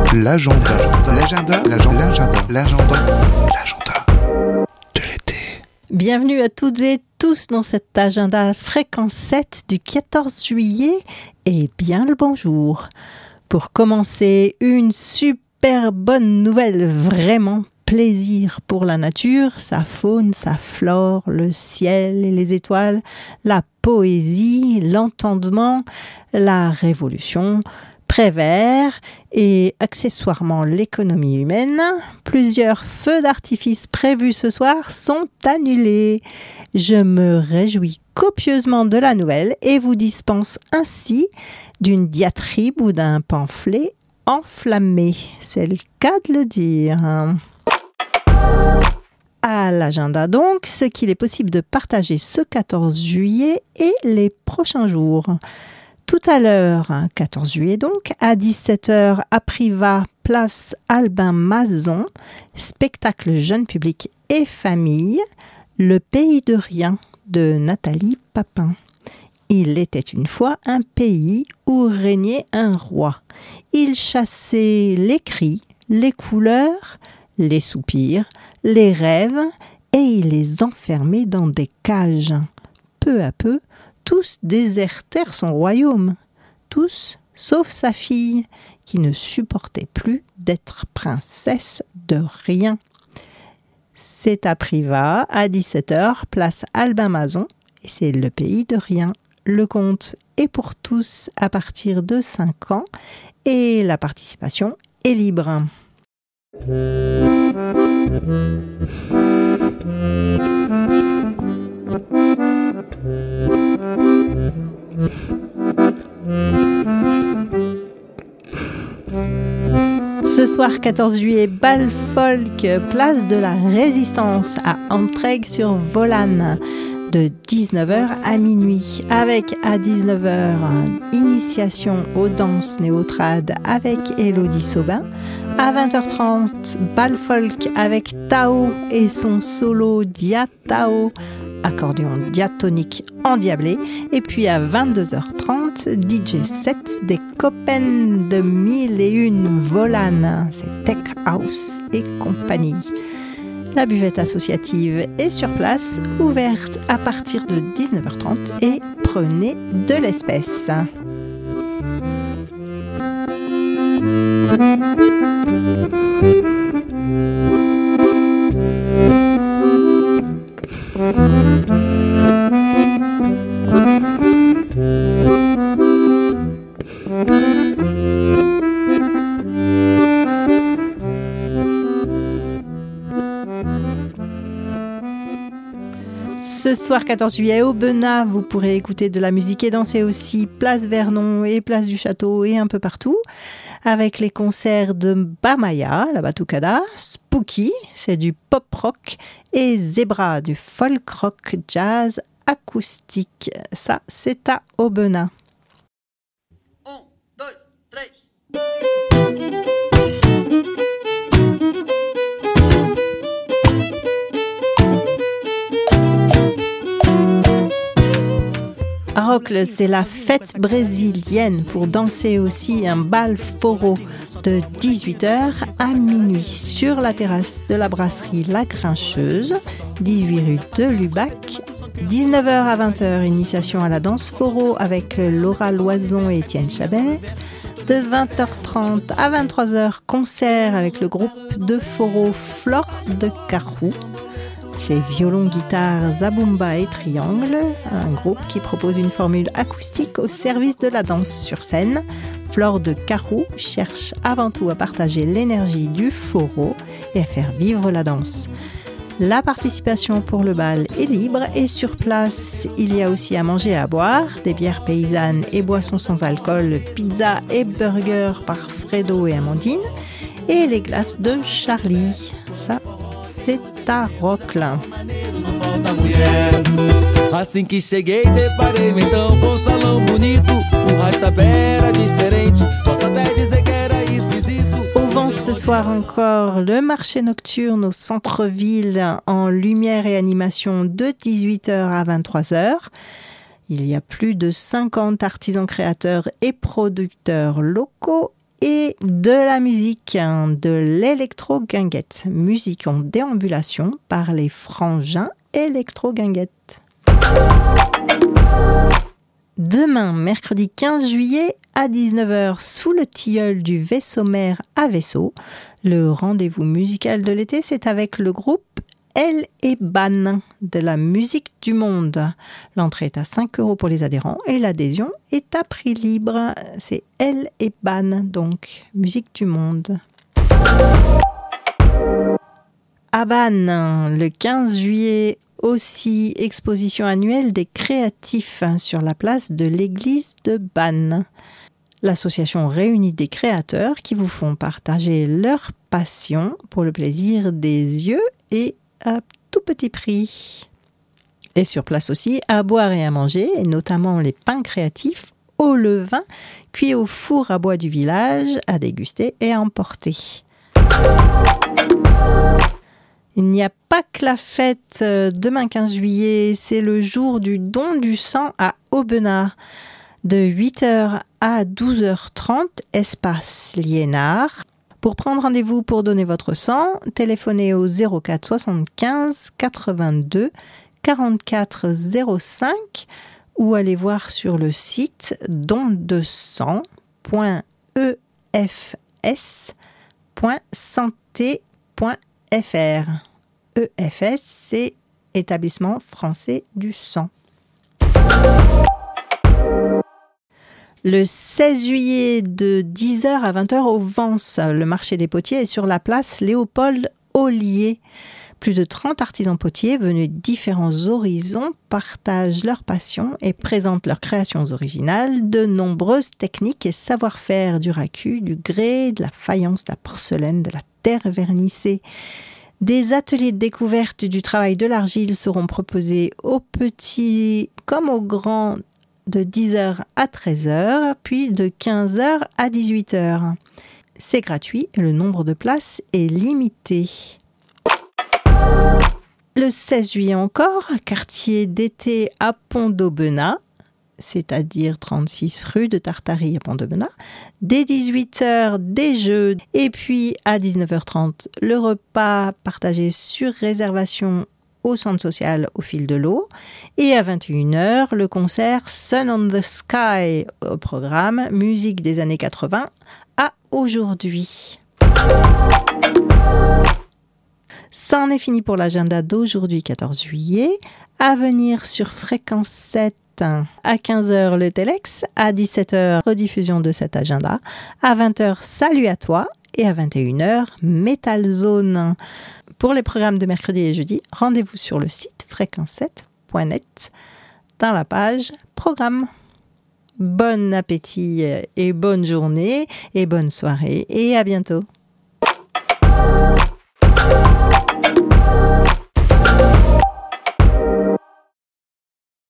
L'agenda de l'été. Bienvenue à toutes et tous dans cet agenda fréquence 7 du 14 juillet et bien le bonjour. Pour commencer, une super bonne nouvelle, vraiment plaisir pour la nature, sa faune, sa flore, le ciel et les étoiles, la poésie, l'entendement, la révolution, Prévert et accessoirement l'économie humaine. Plusieurs feux d'artifice prévus ce soir sont annulés. Je me réjouis copieusement de la nouvelle et vous dispense ainsi d'une diatribe ou d'un pamphlet enflammé. C'est le cas de le dire. À l'agenda donc, ce qu'il est possible de partager ce 14 juillet et les prochains jours. Tout à l'heure, 14 juillet donc, à 17h à Privas, place Albin Mazon, spectacle jeune public et famille, Le pays de rien de Nathalie Papin. Il était une fois un pays où régnait un roi. Il chassait les cris, les couleurs, les soupirs, les rêves et il les enfermait dans des cages. Peu à peu, tous désertèrent son royaume, tous sauf sa fille, qui ne supportait plus d'être princesse de rien. C'est à Privas, à 17h, place Albin Mazon, et c'est Le pays de rien. Le conte est pour tous à partir de 5 ans, et la participation est libre. Ce soir 14 juillet, bal folk, place de la Résistance à Entraigues-sur-Volane de 19h à minuit, avec à 19h initiation aux danses néo-trad avec Élodie Saubin. À 20h30, bal folk avec Tao et son solo Dia Tao, accordéon diatonique endiablé. Et puis à 22h30, DJ set des copains de 1001 Volane, c'est Tech House et compagnie. La buvette associative est sur place, ouverte à partir de 19h30 et prenez de l'espèce. Ce soir 14 juillet au Benat, vous pourrez écouter de la musique et danser aussi place Vernon et place du Château et un peu partout, avec les concerts de Bamaya, la Batucada, Spooky, c'est du pop rock, et Zebra, du folk rock jazz acoustique. Ça, c'est à Aubenas. 1, 2, 3. Rocle, c'est la fête brésilienne pour danser aussi un bal foro de 18h à minuit sur la terrasse de la brasserie La Grincheuse, 18 rue de Lubac. 19h à 20h, initiation à la danse foro avec Laura Loison et Étienne Chabert. De 20h30 à 23h, concert avec le groupe de foro Flore de Carrou. C'est violon, guitare, zabumba et triangle, un groupe qui propose une formule acoustique au service de la danse sur scène. Flore de Carrou cherche avant tout à partager l'énergie du foro et à faire vivre la danse. La participation pour le bal est libre et sur place, il y a aussi à manger et à boire, des bières paysannes et boissons sans alcool, pizza et burgers par Fredo et Amandine, et les glaces de Charlie. Ça, c'est à Rocle. Assim que cheguei, deparei-me então com salão bonito. Rastapé era diferente, posso até dizer que era esquisito. Au vent ce soir encore, le marché nocturne au centre-ville en lumière et animation de 18h à 23h. Il y a plus de 50 artisans créateurs et producteurs locaux et de la musique, de l'électro-guinguette. Musique en déambulation par les frangins électro-guinguette. Demain, mercredi 15 juillet, à 19h, sous le tilleul du vaisseau-mère à Vaisseau. Le rendez-vous musical de l'été, c'est avec le groupe Elle et Ban, de la musique du monde. L'entrée est à 5 € pour les adhérents et l'adhésion est à prix libre. C'est Elle et Ban, donc musique du monde. À Ban, le 15 juillet, aussi exposition annuelle des créatifs sur la place de l'église de Ban. L'association réunit des créateurs qui vous font partager leur passion pour le plaisir des yeux et à tout petit prix. Et sur place aussi, à boire et à manger, et notamment les pains créatifs au levain, cuits au four à bois du village, à déguster et à emporter. Il n'y a pas que la fête demain 15 juillet, c'est le jour du don du sang à Aubenas. De 8h à 12h30, espace Liénard. Pour prendre rendez-vous pour donner votre sang, téléphonez au 04 75 82 44 05 ou allez voir sur le site dondesang.efs.santé.fr. EFS, c'est Établissement français du sang. Le 16 juillet de 10h à 20h au Vence, le marché des potiers est sur la place Léopold Ollier. Plus de 30 artisans potiers venus de différents horizons partagent leur passion et présentent leurs créations originales, de nombreuses techniques et savoir-faire du racu, du grès, de la faïence, de la porcelaine, de la terre vernissée. Des ateliers de découverte du travail de l'argile seront proposés aux petits comme aux grands de 10h à 13h, puis de 15h à 18h. C'est gratuit et le nombre de places est limité. Le 16 juillet encore, quartier d'été à Pont-d'Aubenas, c'est-à-dire 36 rue de Tartarie à Pont-d'Aubenas. Dès 18h, des jeux. Et puis à 19h30, le repas partagé sur réservation au centre social au fil de l'eau. Et à 21h, le concert Sun on the Sky au programme musique des années 80 à aujourd'hui. Ça en est fini pour l'agenda d'aujourd'hui, 14 juillet. À venir sur Fréquence 7 à 15h le Telex, à 17h rediffusion de cet agenda, à 20h Salut à toi et à 21h Metal Zone. Pour les programmes de mercredi et jeudi, rendez-vous sur le site fréquence7.net dans la page Programme. Bon appétit et bonne journée et bonne soirée et à bientôt.